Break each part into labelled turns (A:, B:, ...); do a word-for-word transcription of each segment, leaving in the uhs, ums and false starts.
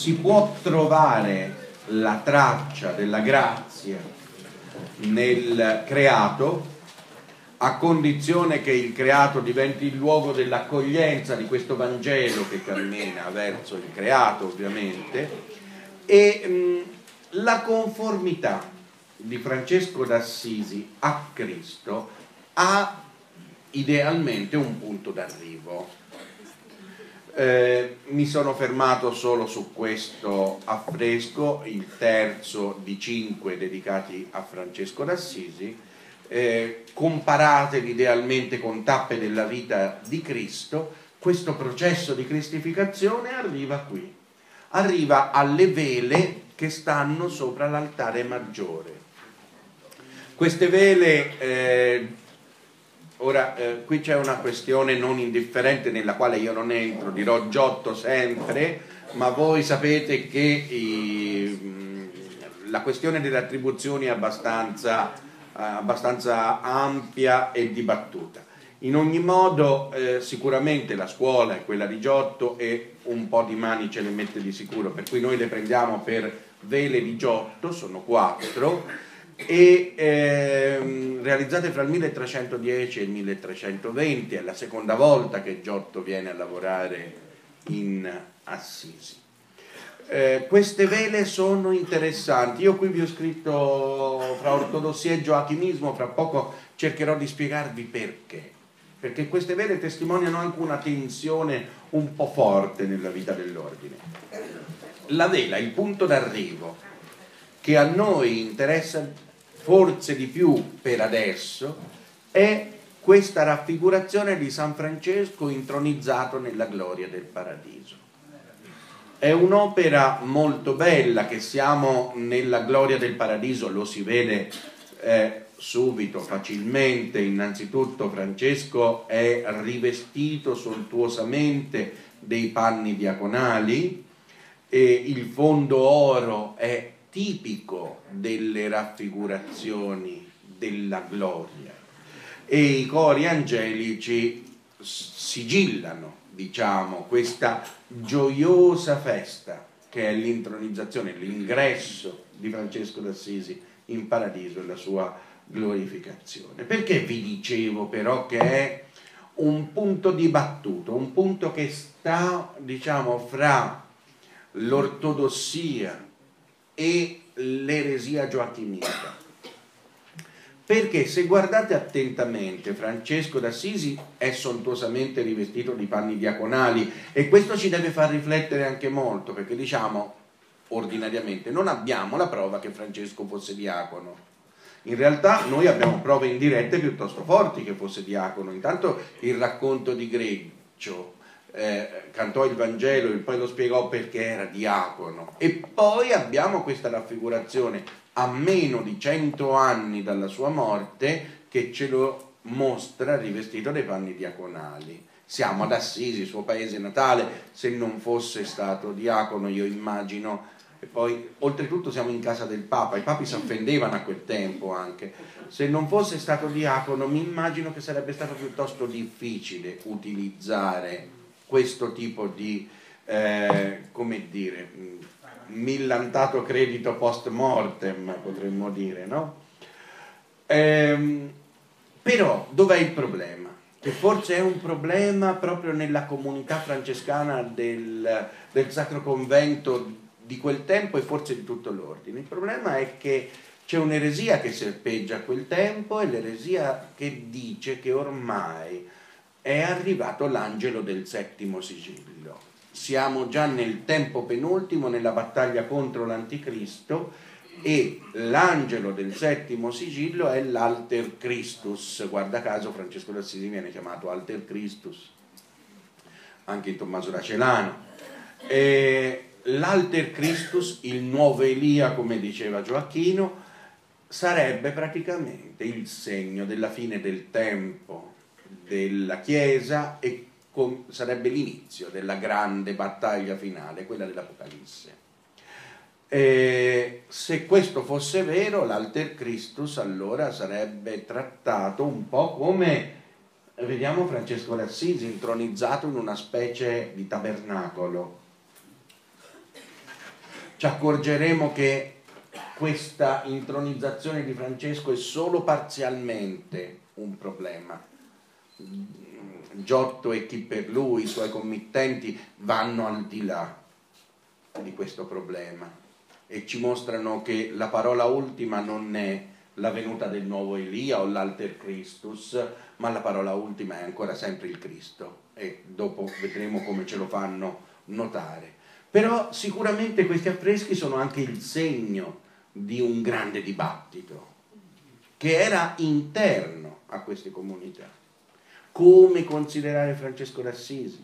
A: Si può trovare la traccia della grazia nel creato, a condizione che il creato diventi il luogo dell'accoglienza di questo Vangelo che cammina verso il creato, ovviamente, e mh, la conformità di Francesco d'Assisi a Cristo ha idealmente un punto d'arrivo. Eh, mi sono fermato solo su questo affresco, il terzo di cinque dedicati a Francesco d'Assisi. Eh, comparateli idealmente con tappe della vita di Cristo. Questo processo di cristificazione arriva qui, arriva alle vele che stanno sopra l'altare maggiore. Queste vele eh, Ora, eh, qui c'è una questione non indifferente nella quale io non entro, dirò Giotto sempre, ma voi sapete che i, la questione delle attribuzioni è abbastanza, eh, abbastanza ampia e dibattuta. In ogni modo, eh, sicuramente la scuola è quella di Giotto e un po' di mani ce le mette di sicuro, per cui noi le prendiamo per vele di Giotto, sono quattro, e ehm, realizzate fra il milletrecentodieci e il milletrecentoventi, è la seconda volta che Giotto viene a lavorare in Assisi. Eh, queste vele sono interessanti, io qui vi ho scritto fra ortodossia e gioachimismo, fra poco cercherò di spiegarvi perché, perché queste vele testimoniano anche una tensione un po' forte nella vita dell'ordine. La vela, il punto d'arrivo che a noi interessa forse di più per adesso, è questa raffigurazione di San Francesco intronizzato nella gloria del paradiso. È un'opera molto bella, che siamo nella gloria del paradiso, lo si vede eh, subito, facilmente. Innanzitutto Francesco è rivestito sontuosamente dei panni diaconali e il fondo oro è tipico delle raffigurazioni della gloria e i cori angelici sigillano, diciamo, questa gioiosa festa che è l'intronizzazione, l'ingresso di Francesco d'Assisi in paradiso e la sua glorificazione. Perché vi dicevo però che è un punto dibattuto, un punto che sta, diciamo, fra l'ortodossia e l'eresia gioachimita? Perché se guardate attentamente, Francesco d'Assisi è sontuosamente rivestito di panni diaconali e questo ci deve far riflettere anche molto, perché diciamo ordinariamente non abbiamo la prova che Francesco fosse diacono. In realtà noi abbiamo prove indirette piuttosto forti che fosse diacono. Intanto il racconto di Greccio, Eh, cantò il Vangelo e poi lo spiegò perché era diacono, e poi abbiamo questa raffigurazione a meno di cento anni dalla sua morte che ce lo mostra rivestito dei panni diaconali. Siamo ad Assisi, suo paese natale, se non fosse stato diacono io immagino, e poi oltretutto siamo in casa del Papa, i papi si offendevano a quel tempo anche, se non fosse stato diacono mi immagino che sarebbe stato piuttosto difficile utilizzare questo tipo di, eh, come dire, millantato credito post mortem, potremmo dire, no? Ehm, però, dov'è il problema? Che forse è un problema proprio nella comunità francescana del, del Sacro Convento di quel tempo e forse di tutto l'ordine. Il problema è che c'è un'eresia che serpeggia a quel tempo, e l'eresia che dice che ormai è arrivato l'angelo del settimo sigillo. Siamo già nel tempo penultimo, nella battaglia contro l'anticristo, e l'angelo del settimo sigillo è l'Alter Christus. Guarda caso Francesco d'Assisi viene chiamato Alter Christus, anche in Tommaso da Celano. L'Alter Christus, il nuovo Elia, come diceva Gioacchino, sarebbe praticamente il segno della fine del tempo della Chiesa e con, sarebbe l'inizio della grande battaglia finale, quella dell'Apocalisse. E se questo fosse vero, l'Alter Christus allora sarebbe trattato un po' come, vediamo Francesco d'Assisi intronizzato in una specie di tabernacolo, ci accorgeremo che questa intronizzazione di Francesco è solo parzialmente un problema. Giotto e chi per lui, i suoi committenti, vanno al di là di questo problema e ci mostrano che la parola ultima non è la venuta del nuovo Elia o l'alter Christus, ma la parola ultima è ancora sempre il Cristo, e dopo vedremo come ce lo fanno notare. Però sicuramente questi affreschi sono anche il segno di un grande dibattito che era interno a queste comunità. Come considerare Francesco d'Assisi?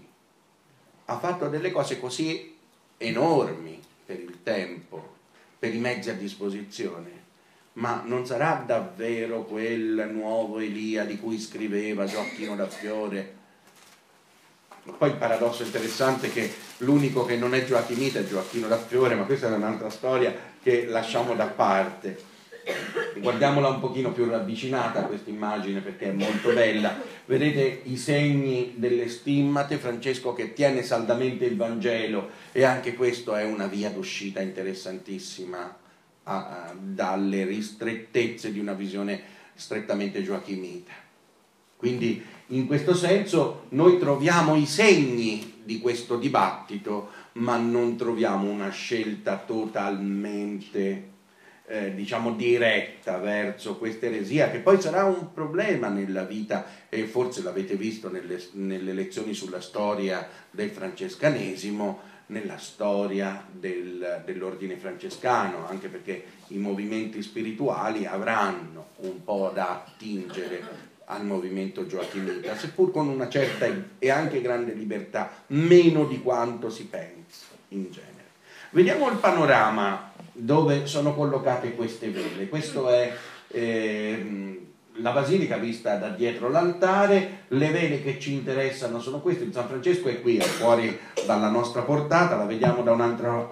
A: Ha fatto delle cose così enormi per il tempo, per i mezzi a disposizione, ma non sarà davvero quel nuovo Elia di cui scriveva Gioacchino da Fiore? Poi il paradosso interessante è che l'unico che non è gioachimita è Gioacchino da Fiore, ma questa è un'altra storia che lasciamo da parte. Guardiamola un pochino più ravvicinata questa immagine, perché è molto bella. Vedete i segni delle stimmate, Francesco che tiene saldamente il Vangelo, e anche questo è una via d'uscita interessantissima a, a, dalle ristrettezze di una visione strettamente gioachimita. Quindi in questo senso noi troviamo i segni di questo dibattito, ma non troviamo una scelta totalmente Eh, diciamo diretta verso questa eresia, che poi sarà un problema nella vita, e forse l'avete visto nelle, nelle lezioni sulla storia del francescanesimo, nella storia del, dell'ordine francescano, anche perché i movimenti spirituali avranno un po' da attingere al movimento gioachimita, seppur con una certa e anche grande libertà, meno di quanto si pensa in genere. Vediamo il panorama dove sono collocate queste vele. Questo è eh, la basilica vista da dietro l'altare. Le vele che ci interessano sono queste. Il San Francesco è qui, è fuori dalla nostra portata, la vediamo da un'altra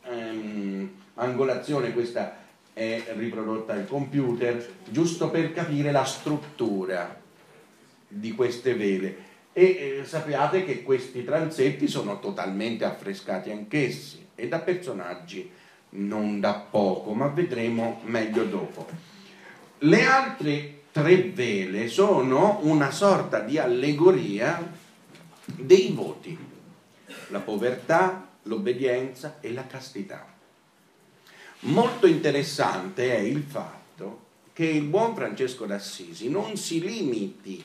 A: ehm, angolazione. Questa è riprodotta al computer, giusto per capire la struttura di queste vele. E eh, sappiate che questi transetti sono totalmente affrescati anch'essi, e da personaggi non da poco, ma vedremo meglio dopo. Le altre tre vele sono una sorta di allegoria dei voti: la povertà, l'obbedienza e la castità. Molto interessante è il fatto che il buon Francesco d'Assisi non si limiti,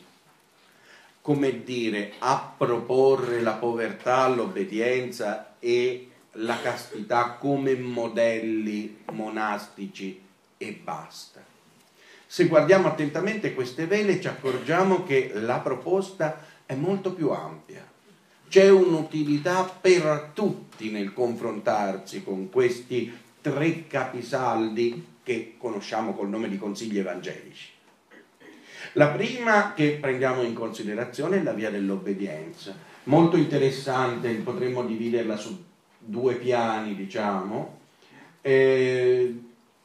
A: come dire, a proporre la povertà, l'obbedienza e la castità come modelli monastici e basta. Se guardiamo attentamente queste vele ci accorgiamo che la proposta è molto più ampia. C'è un'utilità per tutti nel confrontarsi con questi tre capisaldi che conosciamo col nome di consigli evangelici. La prima che prendiamo in considerazione è la via dell'obbedienza, molto interessante, potremmo dividerla su due piani, diciamo. Eh,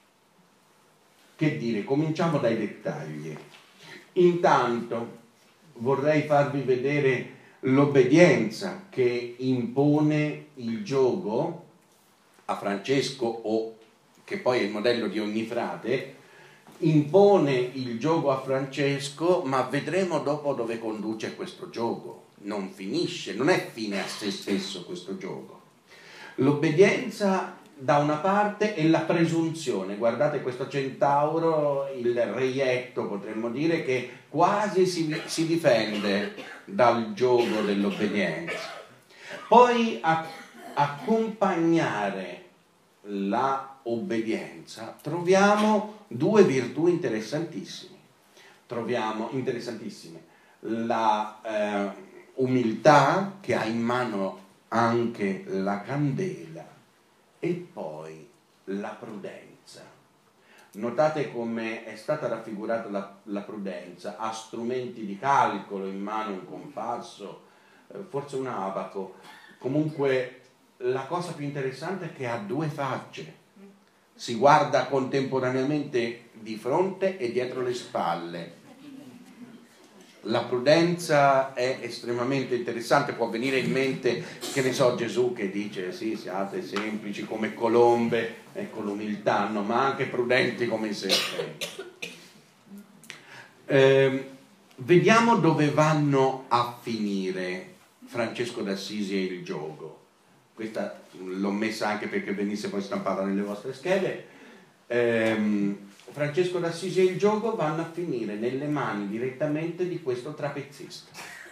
A: che dire, cominciamo dai dettagli. Intanto vorrei farvi vedere l'obbedienza che impone il giogo a Francesco, o che poi è il modello di ogni frate. Impone il giogo a Francesco, ma vedremo dopo dove conduce questo giogo. Non finisce, non è fine a se stesso questo giogo. L'obbedienza da una parte e la presunzione. Guardate questo centauro, il reietto potremmo dire, che quasi si, si difende dal giogo dell'obbedienza. Poi a, accompagnare la obbedienza troviamo due virtù interessantissime. Troviamo interessantissime la eh, umiltà, che ha in mano anche la candela, e poi la prudenza. Notate come è stata raffigurata la, la prudenza: ha strumenti di calcolo in mano, un compasso, eh, forse un abaco. Comunque la cosa più interessante è che ha due facce, si guarda contemporaneamente di fronte e dietro le spalle. la prudenza è estremamente interessante. Può venire in mente, che ne so, Gesù che dice sì, siate semplici come colombe, ecco l'umiltà, no? Ma anche prudenti come i serpenti. Eh, vediamo dove vanno a finire Francesco d'Assisi e il giogo. Questa l'ho messa anche perché venisse poi stampata nelle vostre schede. Eh, Francesco d'Assisi e il giogo vanno a finire nelle mani direttamente di questo trapezzista.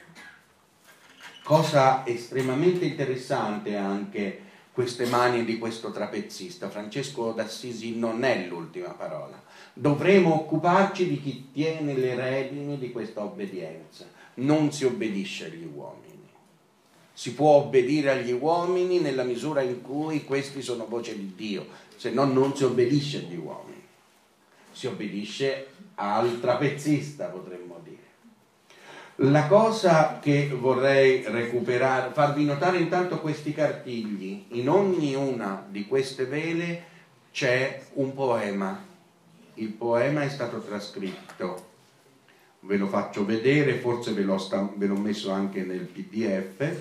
A: Cosa estremamente interessante anche queste mani di questo trapezzista. Francesco d'Assisi non è l'ultima parola. Dovremo occuparci di chi tiene le redini di questa obbedienza. Non si obbedisce agli uomini. Si può obbedire agli uomini nella misura in cui questi sono voce di Dio, se no non si obbedisce agli uomini. Si obbedisce al trapezzista, potremmo dire. La cosa che vorrei recuperare, farvi notare intanto questi cartigli. In ognuna di queste vele c'è un poema. Il poema è stato trascritto. Ve lo faccio vedere, forse ve l'ho, ve l'ho messo anche nel P D F.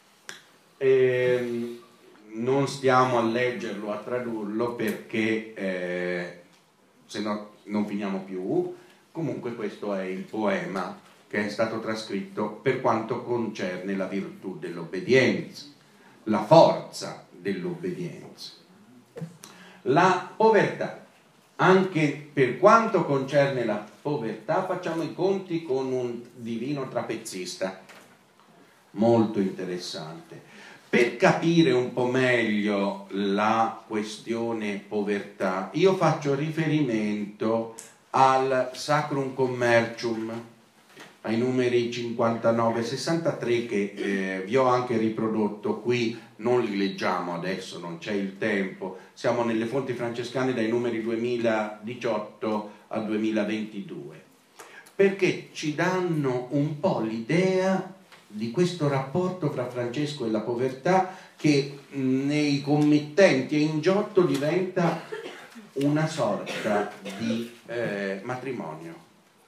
A: E non stiamo a leggerlo, a tradurlo, perché eh, se no non finiamo più. Comunque questo è il poema che è stato trascritto per quanto concerne la virtù dell'obbedienza, la forza dell'obbedienza. La povertà, anche per quanto concerne la povertà, facciamo i conti con un divino trapezzista, molto interessante. Per capire un po' meglio la questione povertà, io faccio riferimento al Sacrum Commercium, ai numeri cinquantanove e sessantatré che eh, vi ho anche riprodotto qui, non li leggiamo adesso, non c'è il tempo, siamo nelle fonti francescane dai numeri duemiladiciotto al duemilaventidue, perché ci danno un po' l'idea di questo rapporto fra Francesco e la povertà, che nei committenti e in Giotto diventa una sorta di eh, matrimonio.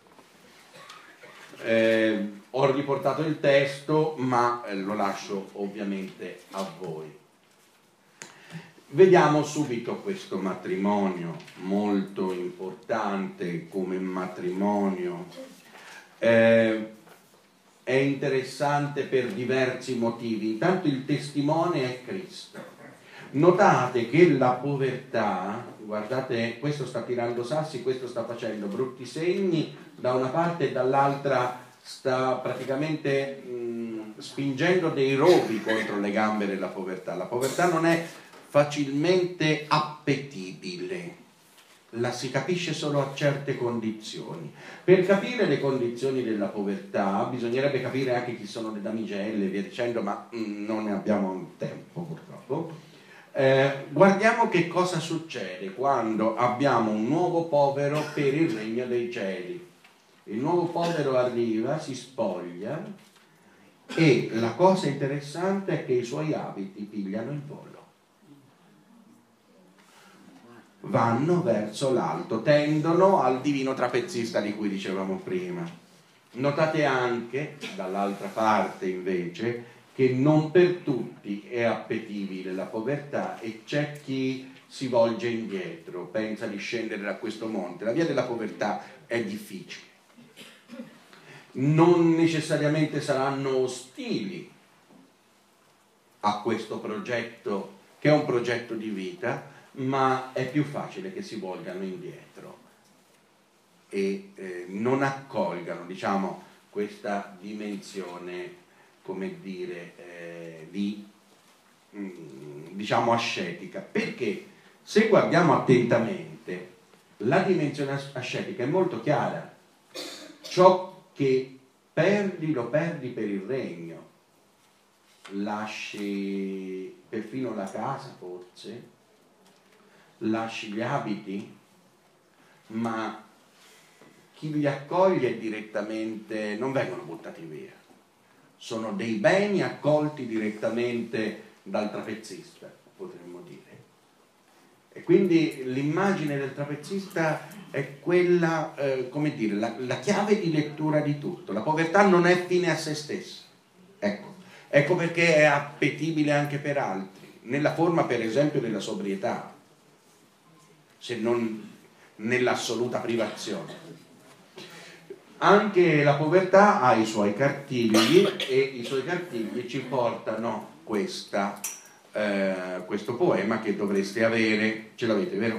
A: Eh, ho riportato il testo, ma eh, lo lascio ovviamente a voi. Vediamo subito questo matrimonio molto importante come matrimonio. Eh, è interessante per diversi motivi. Intanto il testimone è Cristo. Notate che la povertà, guardate, questo sta tirando sassi, questo sta facendo brutti segni da una parte e dall'altra sta praticamente mh, spingendo dei rovi contro le gambe della povertà. La povertà non è facilmente appetibile, la si capisce solo a certe condizioni. Per capire le condizioni della povertà bisognerebbe capire anche chi sono le damigelle e via dicendo, ma mh, non ne abbiamo tempo purtroppo. Eh, guardiamo che cosa succede quando abbiamo un nuovo povero per il regno dei cieli. Il nuovo povero arriva, si spoglia e la cosa interessante è che i suoi abiti pigliano il volo. Vanno verso l'alto, tendono al divino trapezzista di cui dicevamo prima. Notate anche, dall'altra parte invece, che non per tutti è appetibile la povertà e c'è chi si volge indietro, pensa di scendere da questo monte. La via della povertà è difficile. Non necessariamente saranno ostili a questo progetto, che è un progetto di vita, ma è più facile che si volgano indietro e eh, non accolgano, diciamo, questa dimensione, come dire, eh, di, mh, diciamo, ascetica. Perché se guardiamo attentamente, la dimensione ascetica è molto chiara. Ciò che perdi lo perdi per il regno, lasci perfino la casa forse, lasci gli abiti, ma chi li accoglie direttamente non vengono buttati via, sono dei beni accolti direttamente dal trapezzista, potremmo dire. E quindi l'immagine del trapezzista è quella, eh, come dire, la, la chiave di lettura di tutto. La povertà non è fine a se stessa. Ecco, ecco perché è appetibile anche per altri, nella forma per esempio della sobrietà, se non nell'assoluta privazione. Anche la povertà ha i suoi cartigli e i suoi cartigli ci portano questa, eh, questo poema che dovreste avere, ce l'avete, vero?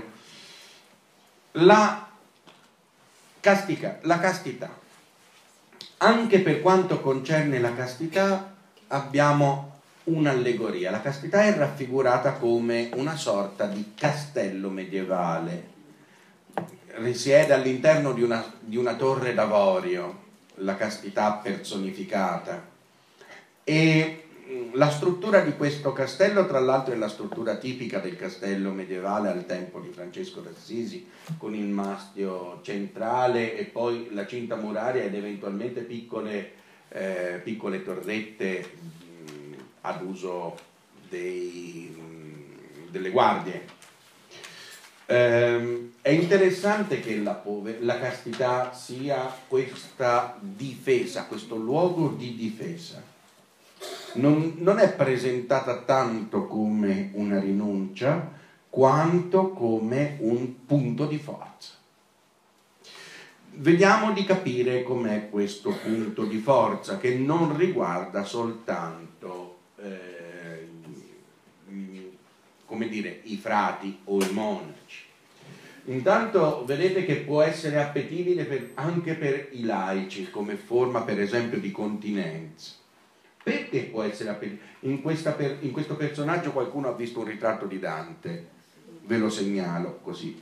A: La, castica, la castità. Anche per quanto concerne la castità abbiamo un'allegoria. La castità è raffigurata come una sorta di castello medievale. Risiede all'interno di una, di una torre d'avorio, la castità personificata. E la struttura di questo castello, tra l'altro, è la struttura tipica del castello medievale al tempo di Francesco d'Assisi, con il mastio centrale e poi la cinta muraria ed eventualmente piccole, eh, piccole torrette mh, ad uso dei, mh, delle guardie. Eh, è interessante che la, la castità sia questa difesa, questo luogo di difesa. Non, non è presentata tanto come una rinuncia quanto come un punto di forza. Vediamo di capire com'è questo punto di forza, che non riguarda soltanto eh, come dire, i frati o i monaci. Intanto vedete che può essere appetibile per, anche per i laici, come forma per esempio di continenza. Perché può essere appetibile? In, questa per, in questo personaggio qualcuno ha visto un ritratto di Dante, ve lo segnalo così.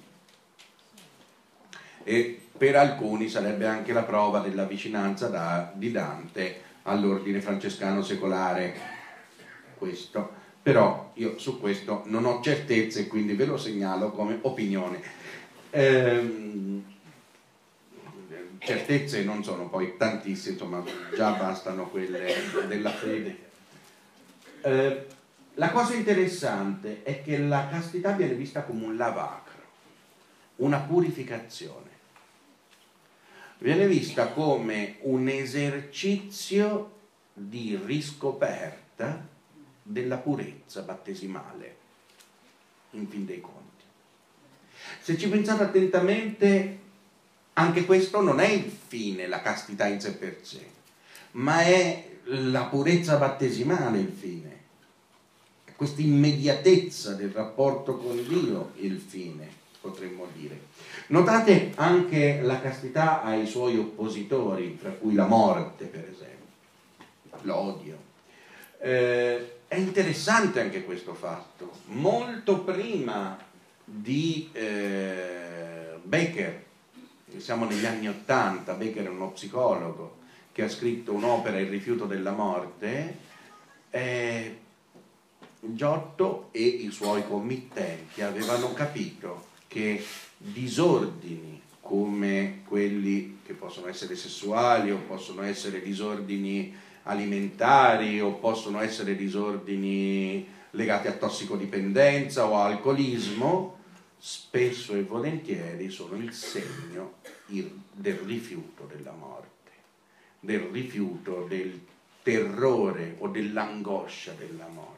A: E per alcuni sarebbe anche la prova della vicinanza da, di Dante all'ordine francescano secolare, questo. Però io su questo non ho certezze, quindi ve lo segnalo come opinione. Ehm, certezze non sono poi tantissime, insomma già bastano quelle della fede. Eh, la cosa interessante è che la castità viene vista come un lavacro, una purificazione, viene vista come un esercizio di riscoperta della purezza battesimale, in fin dei conti. Se ci pensate attentamente, anche questo non è il fine, la castità in sé per sé, ma è la purezza battesimale il fine, questa immediatezza del rapporto con Dio il fine, potremmo dire. Notate anche la castità ha i suoi oppositori, fra cui la morte per esempio, l'odio. Eh, è interessante anche questo fatto. Molto prima di eh, Becker, siamo negli anni Ottanta, Becker è uno psicologo che ha scritto un'opera, Il rifiuto della morte, eh, Giotto e i suoi committenti avevano capito che disordini come quelli che possono essere sessuali o possono essere disordini alimentari o possono essere disordini legati a tossicodipendenza o a alcolismo, spesso e volentieri sono il segno del rifiuto della morte, del rifiuto del terrore o dell'angoscia della morte.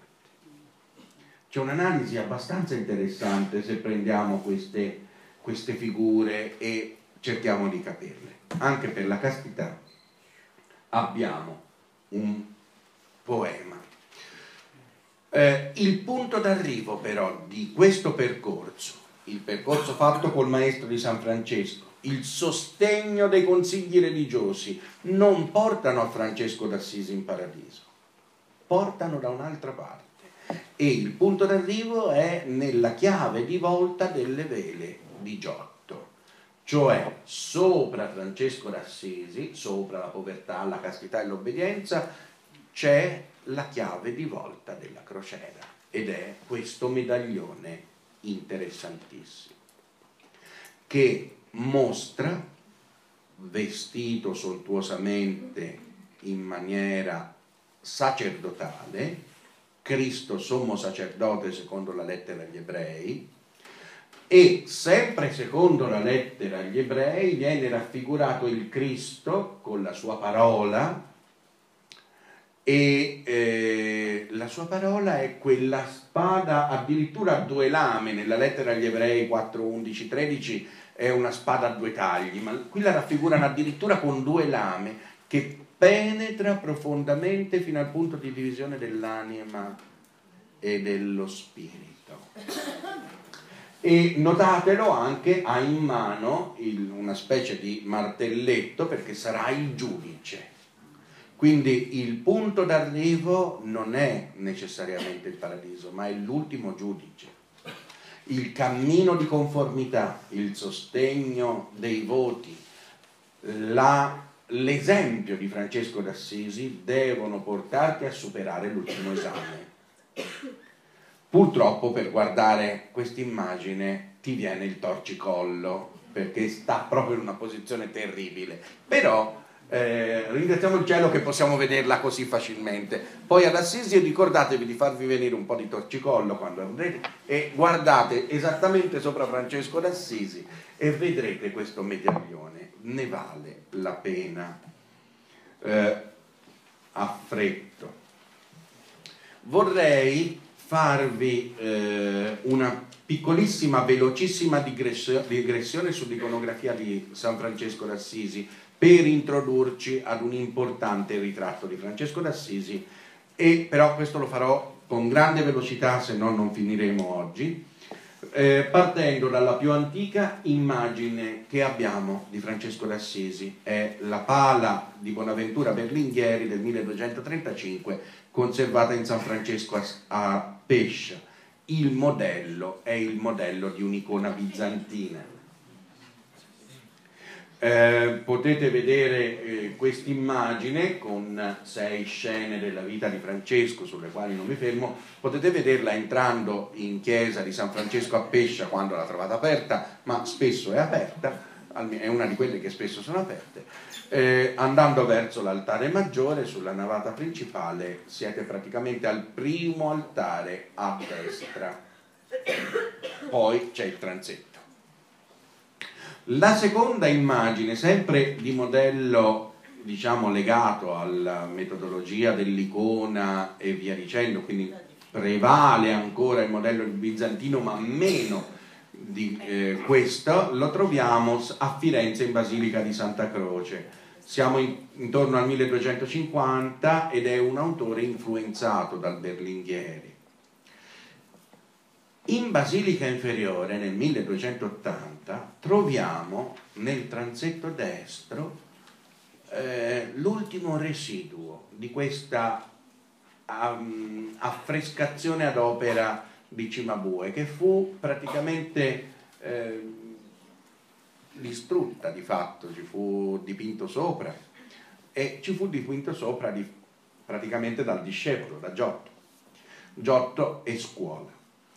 A: C'è un'analisi abbastanza interessante se prendiamo queste, queste figure e cerchiamo di capirle. Anche per la castità abbiamo un poema. Eh, il punto d'arrivo però di questo percorso, il percorso fatto col maestro di San Francesco, il sostegno dei consigli religiosi, non portano a Francesco d'Assisi in paradiso, portano da un'altra parte. E il punto d'arrivo è nella chiave di volta delle vele di Giotto, cioè sopra Francesco d'Assisi, sopra la povertà, la castità e l'obbedienza, c'è la chiave di volta della crociera ed è questo medaglione interessantissimo che mostra, vestito sontuosamente in maniera sacerdotale, Cristo sommo sacerdote secondo la lettera agli ebrei, e sempre secondo la lettera agli ebrei viene raffigurato il Cristo con la sua parola, e eh, la sua parola è quella spada addirittura a due lame. Nella lettera agli ebrei quattro, undici, tredici è una spada a due tagli, ma qui la raffigurano addirittura con due lame che penetra profondamente fino al punto di divisione dell'anima e dello spirito. E notatelo anche, ha in mano il, una specie di martelletto, perché sarà il giudice. Quindi il punto d'arrivo non è necessariamente il paradiso, ma è l'ultimo giudice. Il cammino di conformità, il sostegno dei voti, la, l'esempio di Francesco d'Assisi devono portarti a superare l'ultimo esame. Purtroppo per guardare questa immagine ti viene il torcicollo, perché sta proprio in una posizione terribile, però Eh, ringraziamo il cielo che possiamo vederla così facilmente. Poi ad Assisi ricordatevi di farvi venire un po' di torcicollo quando andrete e guardate esattamente sopra Francesco d'Assisi e vedrete questo medaglione, ne vale la pena. eh, affretto vorrei farvi eh, una piccolissima, velocissima digressione sull'iconografia di San Francesco d'Assisi, per introdurci ad un importante ritratto di Francesco d'Assisi, e però questo lo farò con grande velocità, se no non finiremo oggi, eh, partendo dalla più antica immagine che abbiamo di Francesco d'Assisi. È la pala di Bonaventura Berlinghieri del milleduecentotrentacinque, conservata in San Francesco a, a Pescia. Il modello è il modello di un'icona bizantina. Eh, potete vedere eh, quest'immagine con sei scene della vita di Francesco, sulle quali non mi fermo. Potete vederla entrando in chiesa di San Francesco a Pescia quando la trovate aperta, ma spesso è aperta, è una di quelle che spesso sono aperte. Eh, andando verso l'altare maggiore, sulla navata principale, siete praticamente al primo altare a destra, poi c'è il transetto. La seconda immagine, sempre di modello, diciamo, legato alla metodologia dell'icona e via dicendo, quindi prevale ancora il modello bizantino ma meno di eh, questo, lo troviamo a Firenze in Basilica di Santa Croce. Siamo in, intorno al milleduecentocinquanta ed è un autore influenzato dal Berlinghieri. In Basilica Inferiore nel milleduecentottanta troviamo nel transetto destro eh, l'ultimo residuo di questa um, affrescazione ad opera di Cimabue, che fu praticamente eh, distrutta di fatto. Ci fu dipinto sopra e ci fu dipinto sopra di, praticamente dal discepolo, da Giotto. Giotto e scuola.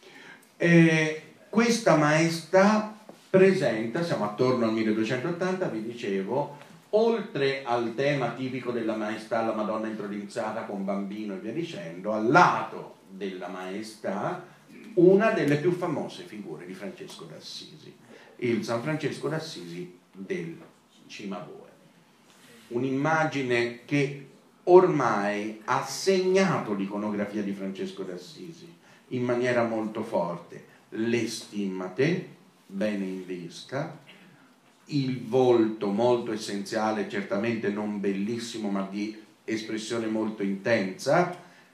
A: E questa maestà presenta, siamo attorno al milleduecentottanta, vi dicevo, oltre al tema tipico della maestà, la Madonna intronizzata con bambino e via dicendo, al lato della maestà una delle più famose figure di Francesco d'Assisi, il San Francesco d'Assisi del Cimabue. Un'immagine che ormai ha segnato l'iconografia di Francesco d'Assisi in maniera molto forte. Le stimmate bene in vista, il volto molto essenziale, certamente non bellissimo ma di espressione molto intensa,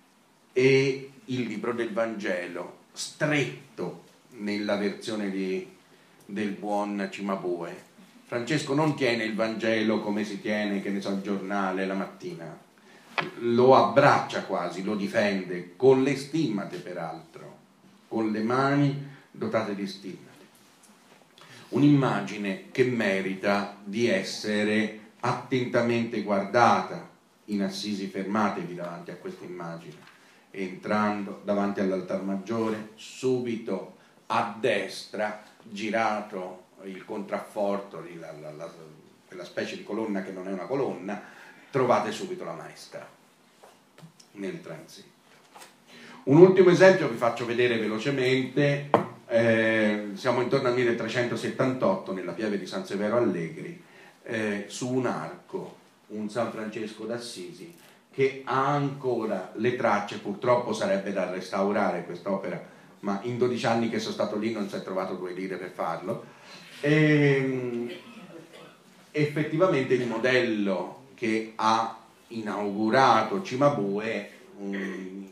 A: e il libro del Vangelo stretto nella versione di, del buon Cimabue. Francesco non tiene il Vangelo come si tiene, che ne so, il giornale la mattina, lo abbraccia quasi, lo difende, con le stimmate peraltro, con le mani dotate di stimmate. Un'immagine che merita di essere attentamente guardata. In Assisi fermatevi davanti a questa immagine, entrando davanti all'altar maggiore, subito a destra, girato il contrafforto, la, la, la, quella specie di colonna che non è una colonna, trovate subito la maestà nel transetto. Un ultimo esempio vi faccio vedere velocemente, eh, siamo intorno al milletrecentosettantotto nella pieve di San Severo Allegri, eh, su un arco, un San Francesco d'Assisi che ha ancora le tracce. Purtroppo sarebbe da restaurare quest'opera, ma in dodici anni che sono stato lì non si è trovato due lire per farlo. E, effettivamente il modello che ha inaugurato Cimabue, um,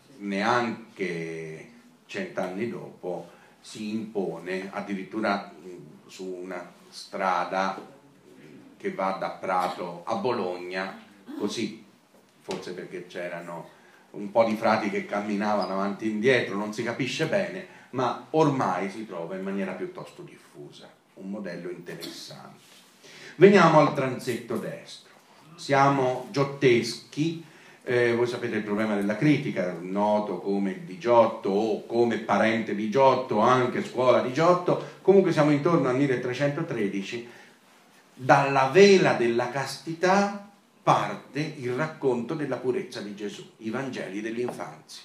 A: neanche cent'anni dopo, si impone addirittura um, su una strada che va da Prato a Bologna, così, forse perché c'erano un po' di frati che camminavano avanti e indietro, non si capisce bene, ma ormai si trova in maniera piuttosto diffusa, un modello interessante. Veniamo al transetto destro, siamo giotteschi, eh, voi sapete il problema della critica, noto come di Giotto o come parente di Giotto, anche scuola di Giotto, comunque siamo intorno al milletrecentotredici, dalla vela della castità parte il racconto della purezza di Gesù, i Vangeli dell'infanzia.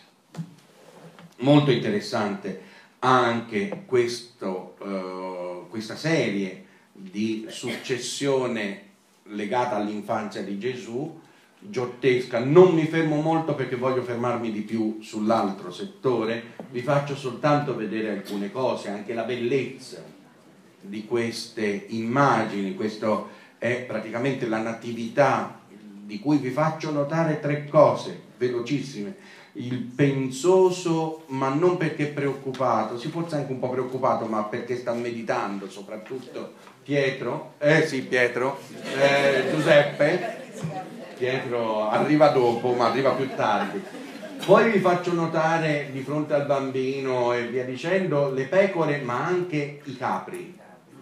A: Molto interessante anche questo, eh, questa serie di successione legata all'infanzia di Gesù, giottesca. Non mi fermo molto perché voglio fermarmi di più sull'altro settore, vi faccio soltanto vedere alcune cose, anche la bellezza di queste immagini. Questo è praticamente la natività, di cui vi faccio notare tre cose velocissime. Il pensoso, ma non perché preoccupato, si forse anche un po' preoccupato, ma perché sta meditando, soprattutto Pietro, eh sì Pietro, eh, Giuseppe, Pietro arriva dopo, ma arriva più tardi. Poi vi faccio notare di fronte al bambino e via dicendo le pecore, ma anche i capri.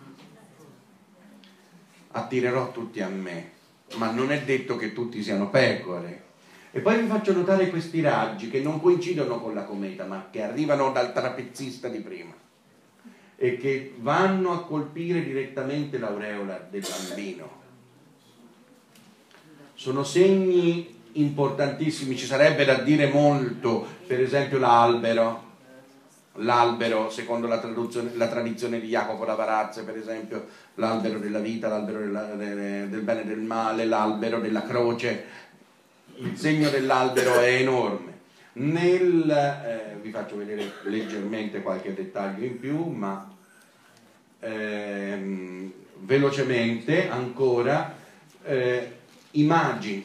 A: Attirerò tutti a me, ma non è detto che tutti siano pecore. E poi vi faccio notare questi raggi che non coincidono con la cometa, ma che arrivano dal trapezzista di prima e che vanno a colpire direttamente l'aureola del bambino. Sono segni importantissimi, ci sarebbe da dire molto, per esempio l'albero, l'albero secondo la, la tradizione di Jacopo da Varazze, per esempio l'albero della vita, l'albero del bene e del male, l'albero della croce. Il segno dell'albero è enorme. Nel, eh, vi faccio vedere leggermente qualche dettaglio in più, ma ehm, velocemente ancora eh, immagini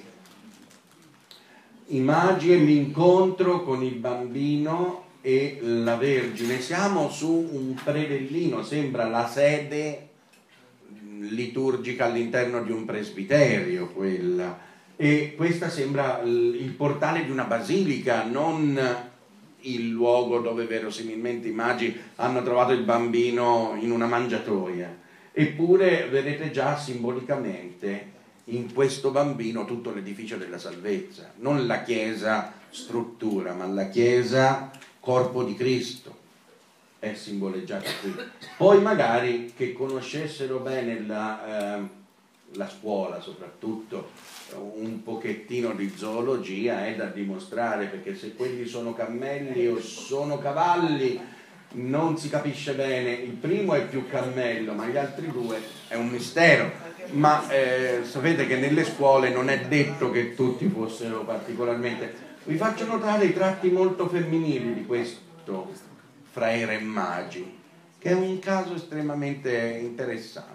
A: immagini e l'incontro con il bambino e la Vergine. Siamo su un predellino, sembra la sede liturgica all'interno di un presbiterio quella, e questa sembra il portale di una basilica, non il luogo dove verosimilmente i magi hanno trovato il bambino in una mangiatoia. Eppure vedete già simbolicamente in questo bambino tutto l'edificio della salvezza, non la Chiesa struttura, ma la Chiesa corpo di Cristo è simboleggiata qui. Poi magari che conoscessero bene la, eh, la scuola, soprattutto un pochettino di zoologia è da dimostrare, perché se quelli sono cammelli o sono cavalli non si capisce bene. Il primo è più cammello, ma gli altri due è un mistero. Ma eh, sapete che nelle scuole non è detto che tutti fossero particolarmente. Vi faccio notare i tratti molto femminili di questo fra i re magi, che è un caso estremamente interessante.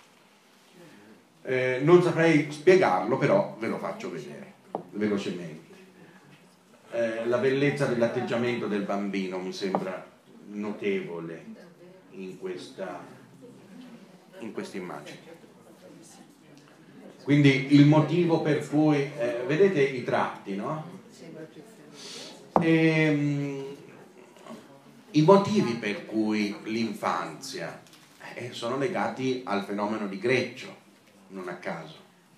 A: Eh, non saprei spiegarlo, però ve lo faccio vedere velocemente. Eh, la bellezza dell'atteggiamento del bambino mi sembra notevole in questa in questa immagine. Quindi il motivo per cui eh, vedete i tratti, no? E, mh, i motivi per cui l'infanzia eh, sono legati al fenomeno di Greccio, non a caso.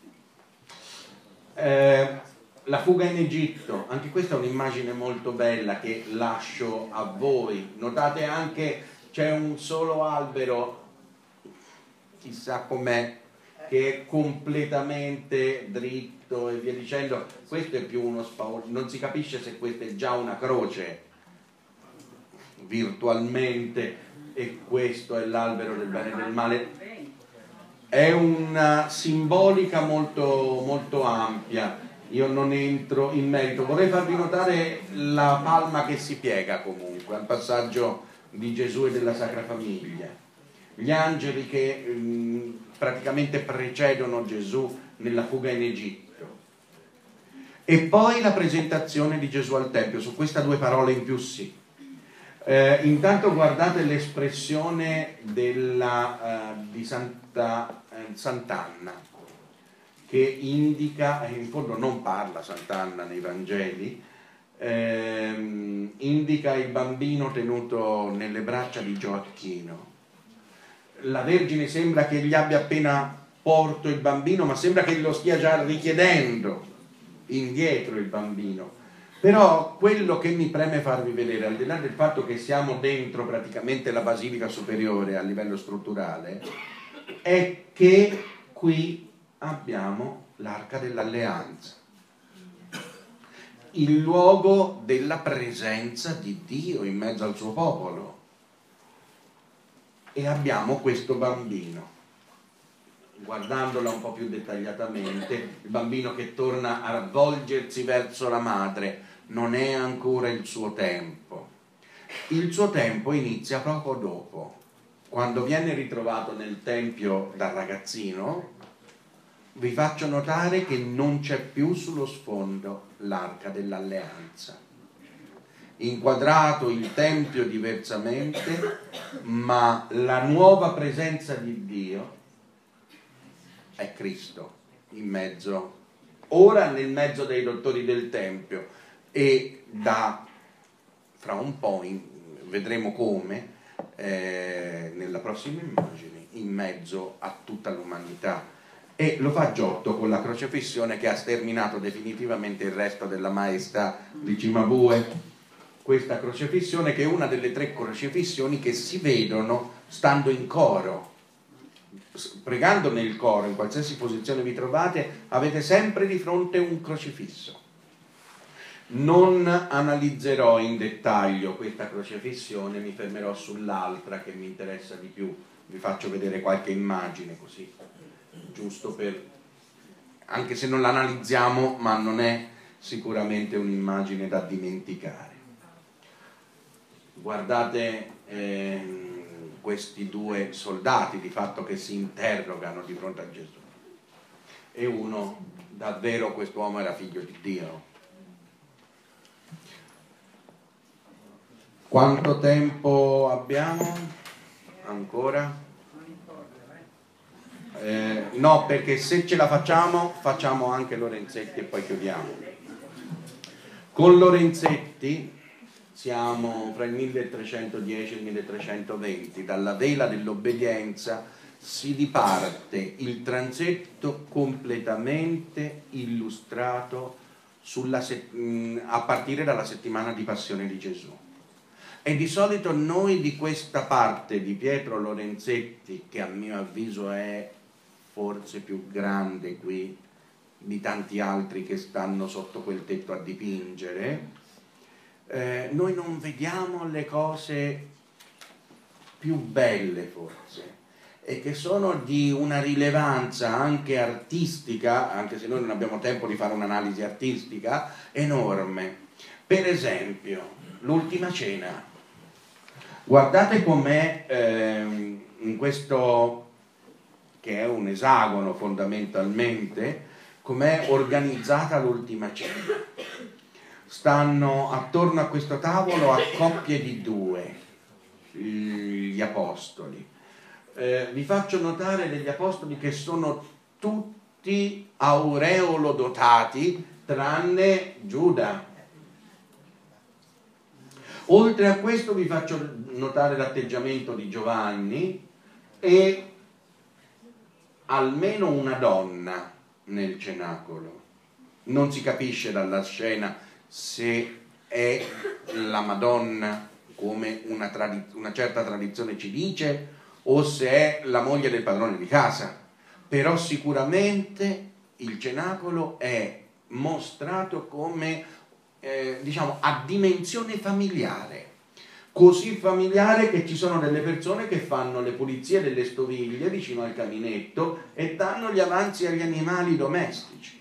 A: Eh, la fuga in Egitto, anche questa è un'immagine molto bella che lascio a voi. Notate anche c'è un solo albero, chissà com'è, che è completamente dritto e via dicendo. Questo è più uno spavor, non si capisce se questa è già una croce virtualmente e questo è l'albero del bene e del male, è una simbolica molto, molto ampia. Io non entro in merito, vorrei farvi notare la palma che si piega comunque al passaggio di Gesù e della Sacra Famiglia, gli angeli che mh, praticamente precedono Gesù nella fuga in Egitto, e poi la presentazione di Gesù al Tempio. Su queste due parole in più sì. Eh, intanto guardate l'espressione della, uh, di Santa, eh, Sant'Anna, che indica, in fondo non parla Sant'Anna nei Vangeli, ehm, indica il bambino tenuto nelle braccia di Gioacchino. La Vergine sembra che gli abbia appena porto il bambino, ma sembra che lo stia già richiedendo indietro il bambino. Però quello che mi preme farvi vedere, al di là del fatto che siamo dentro praticamente la Basilica Superiore a livello strutturale, è che qui abbiamo l'Arca dell'Alleanza, il luogo della presenza di Dio in mezzo al suo popolo, e abbiamo questo bambino. Guardandola un po' più dettagliatamente, il bambino che torna a volgersi verso la madre. Non è ancora il suo tempo. Il suo tempo inizia poco dopo, quando viene ritrovato nel tempio da ragazzino. Vi faccio notare che non c'è più sullo sfondo l'Arca dell'Alleanza, inquadrato il tempio diversamente, ma la nuova presenza di Dio è Cristo in mezzo, ora nel mezzo dei dottori del tempio, e da fra un po' in, vedremo come eh, nella prossima immagine, in mezzo a tutta l'umanità. E lo fa Giotto con la crocefissione che ha sterminato definitivamente il resto della maestà di Cimabue. Questa crocefissione, che è una delle tre crocefissioni che si vedono stando in coro, pregando nel coro, in qualsiasi posizione vi trovate, avete sempre di fronte un crocifisso. Non analizzerò in dettaglio questa crocefissione, mi fermerò sull'altra che mi interessa di più. Vi faccio vedere qualche immagine così, giusto per, anche se non l'analizziamo, ma non è sicuramente un'immagine da dimenticare. Guardate eh, questi due soldati di fatto che si interrogano di fronte a Gesù, e uno, davvero quest'uomo era figlio di Dio? Quanto tempo abbiamo ancora? Eh, no, perché se ce la facciamo facciamo anche Lorenzetti e poi chiudiamo. Con Lorenzetti siamo fra il milletrecentodieci e il milletrecentoventi. Dalla vela dell'obbedienza si diparte il transetto completamente illustrato sulla se- a partire dalla settimana di Passione di Gesù. E di solito noi di questa parte di Pietro Lorenzetti, che a mio avviso è forse più grande qui di tanti altri che stanno sotto quel tetto a dipingere, eh, noi non vediamo le cose più belle forse, e che sono di una rilevanza anche artistica, anche se noi non abbiamo tempo di fare un'analisi artistica, enorme. Per esempio, l'Ultima Cena. Guardate com'è ehm, in questo, che è un esagono fondamentalmente, com'è organizzata l'Ultima Cena. Stanno attorno a questo tavolo a coppie di due, gli apostoli. Eh, vi faccio notare degli apostoli che sono tutti aureolo dotati, tranne Giuda. Oltre a questo vi faccio notare l'atteggiamento di Giovanni e almeno una donna nel cenacolo. Non si capisce dalla scena se è la Madonna, come una, tradi- una certa tradizione ci dice, o se è la moglie del padrone di casa. Però sicuramente il cenacolo è mostrato come Eh, diciamo a dimensione familiare. così familiare che ci sono delle persone che fanno le pulizie delle stoviglie vicino al caminetto e danno gli avanzi agli animali domestici.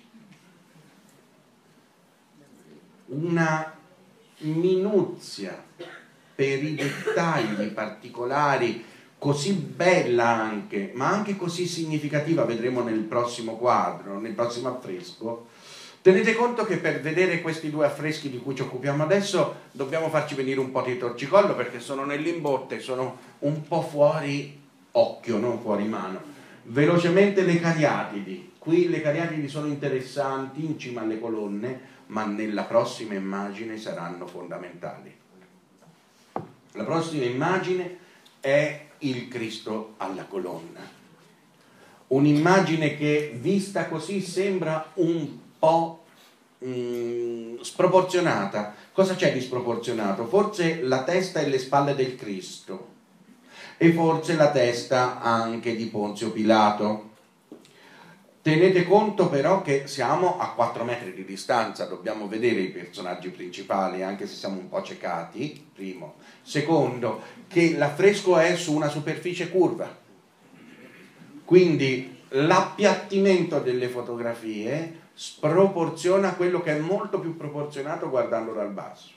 A: Una minuzia per i dettagli particolari, così bella anche, ma anche così significativa, vedremo nel prossimo quadro, nel prossimo affresco. Tenete conto che per vedere questi due affreschi di cui ci occupiamo adesso dobbiamo farci venire un po' di torcicollo, perché sono nell'imbotte, sono un po' fuori occhio, non fuori mano. Velocemente le cariatidi. Qui le cariatidi sono interessanti in cima alle colonne, ma nella prossima immagine saranno fondamentali. La prossima immagine è il Cristo alla colonna. Un'immagine che vista così sembra un po' mh, sproporzionata. Cosa c'è di sproporzionato? Forse la testa e le spalle del Cristo, e forse la testa anche di Ponzio Pilato. Tenete conto però che siamo a quattro metri di distanza, dobbiamo vedere i personaggi principali, anche se siamo un po' ciecati, primo. Secondo, che l'affresco è su una superficie curva, quindi l'appiattimento delle fotografie sproporziona quello che è molto più proporzionato guardando dal basso.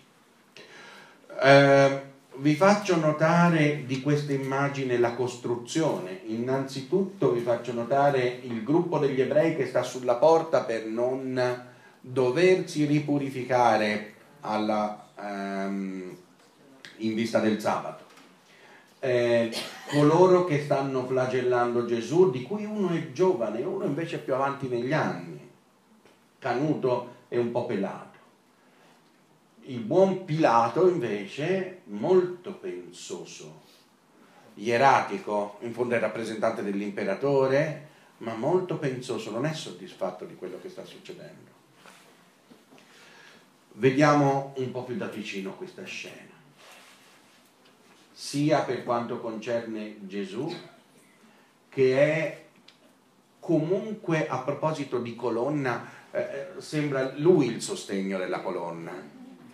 A: Eh, vi faccio notare di questa immagine la costruzione. Innanzitutto vi faccio notare il gruppo degli ebrei che sta sulla porta per non doversi ripurificare alla, ehm, in vista del sabato. Eh, coloro che stanno flagellando Gesù, di cui uno è giovane, uno invece è più avanti negli anni, canuto e un po' pelato. Il buon Pilato invece molto pensoso, ieratico, in fondo è rappresentante dell'imperatore, ma molto pensoso, non è soddisfatto di quello che sta succedendo. Vediamo un po' più da vicino questa scena, sia per quanto concerne Gesù, che è comunque, a proposito di colonna, eh, sembra lui il sostegno della colonna,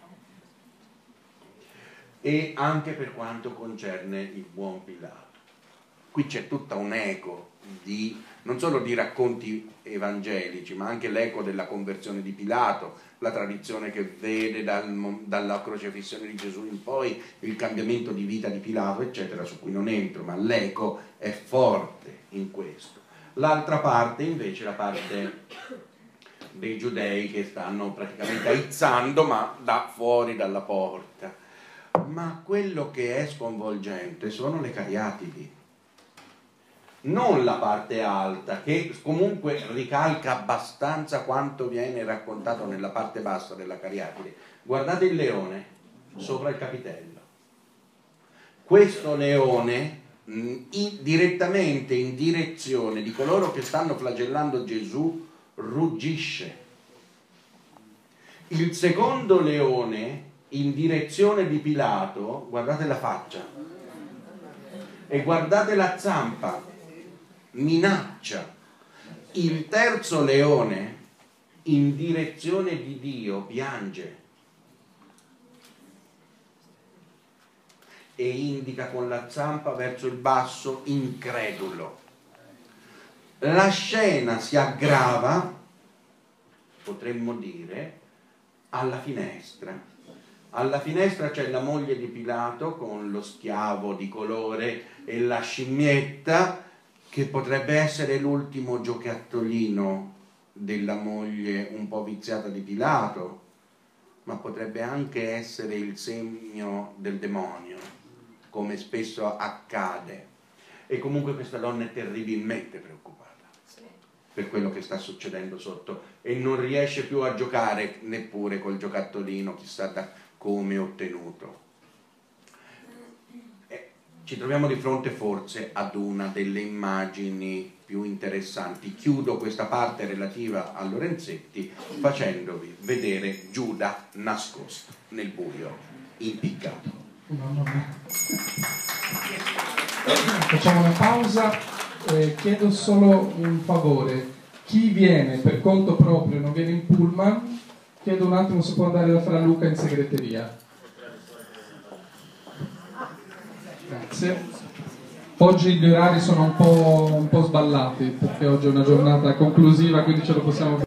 A: e anche per quanto concerne il buon Pilato. Qui c'è tutta un'eco di, non solo di racconti evangelici, ma anche l'eco della conversione di Pilato, la tradizione che vede dal, dalla crocefissione di Gesù in poi il cambiamento di vita di Pilato, eccetera, su cui non entro, ma l'eco è forte in questo. L'altra parte invece, la parte dei giudei che stanno praticamente aizzando, ma da fuori dalla porta. Ma quello che è sconvolgente sono le cariatidi, non la parte alta, che comunque ricalca abbastanza quanto viene raccontato nella parte bassa della cariatide. Guardate il leone sopra il capitello. Questo leone in, direttamente in direzione di coloro che stanno flagellando Gesù ruggisce. Il secondo leone in direzione di Pilato, guardate la faccia e guardate la zampa, minaccia. Il terzo leone in direzione di Dio piange e indica con la zampa verso il basso, incredulo. La scena si aggrava, potremmo dire, alla finestra. Alla finestra c'è la moglie di Pilato con lo schiavo di colore e la scimmietta, che potrebbe essere l'ultimo giocattolino della moglie un po' viziata di Pilato, ma potrebbe anche essere il segno del demonio, come spesso accade. E comunque questa donna è terribilmente preoccupata per quello che sta succedendo sotto e non riesce più a giocare neppure col giocattolino, chissà da come ottenuto. Eh, ci troviamo di fronte forse ad una delle immagini più interessanti. Chiudo questa parte relativa a Lorenzetti facendovi vedere Giuda nascosto nel buio, impiccato.
B: Facciamo una pausa, eh, chiedo solo un favore: chi viene per conto proprio, non viene in pullman, chiedo un attimo se può andare da Fra Luca in segreteria. Grazie. Oggi gli orari sono un po', un po' sballati perché oggi è una giornata conclusiva, quindi ce lo possiamo